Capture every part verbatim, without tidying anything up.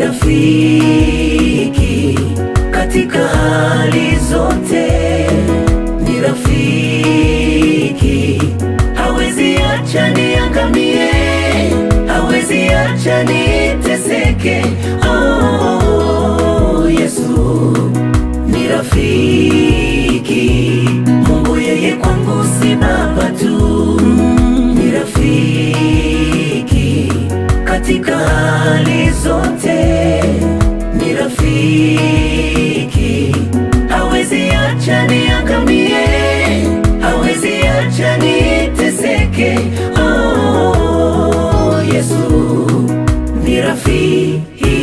rafiki katika hali zote, ni rafiki, hawezi acha niangamie, hawezi acha niteseke. Oh, Yesu ni rafiki, Mungu yeye kwangu si baba tu, ni rafiki katika hali zote, ni rafiki, hawezi acha niangamie, hawezi acha niteseke. Oh, Yesu ni rafiki.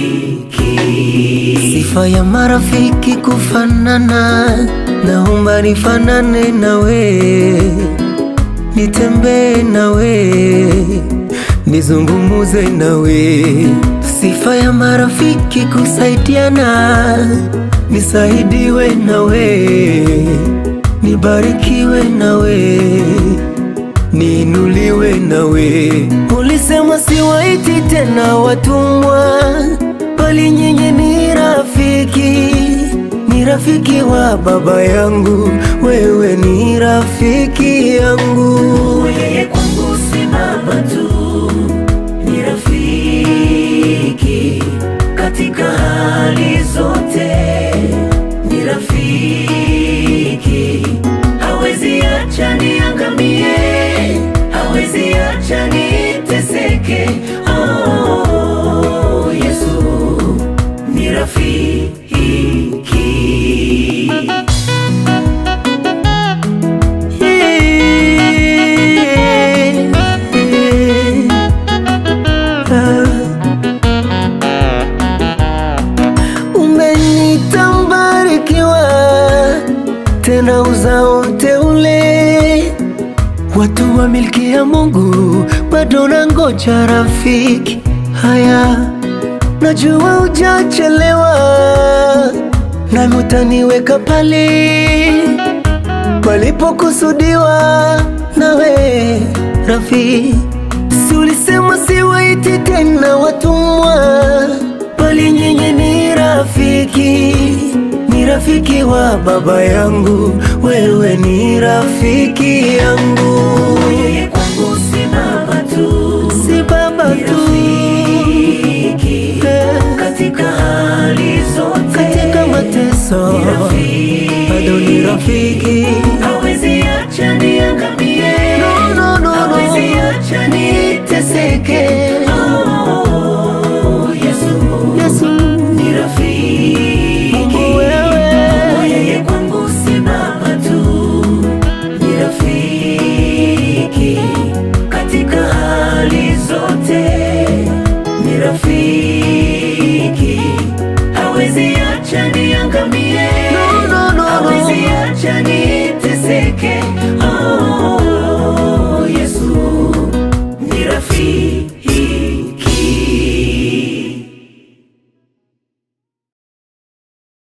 Sifa ya marafiki kufanana, naomba nifanane nawe, nitembee nawe, nizungumuze nawe. Sifa ya marafiki kusaidiana, nisaidiwe nawe, nibarikiwe nawe, niinuliwe nawe. Ulisema siwaiti tena watumwa, bali nyinyi ni rafiki, ni rafiki wa baba yangu, wewe ni rafiki yangu. Yeye kwangu si baba tu, ni rafiki katika hali zote, ni rafiki, hawezi acha niangamie, hawezi acha niteseke. Oh, Yesu ni rafiki. Umenita mbarikiwa, tena uzao teule, watu wa milki ya Mungu, bado nangoja rafiki. Haya, najua hujachelewa, nami utaniweka pale palipokusudiwa nawe rafiki. Si ulisema siwaiti tena watumwa, bali nyinyi ni rafiki, ni rafiki wa baba yangu, wewe ni rafiki yangu. Yeye kwangu si baba tu, si baba tu,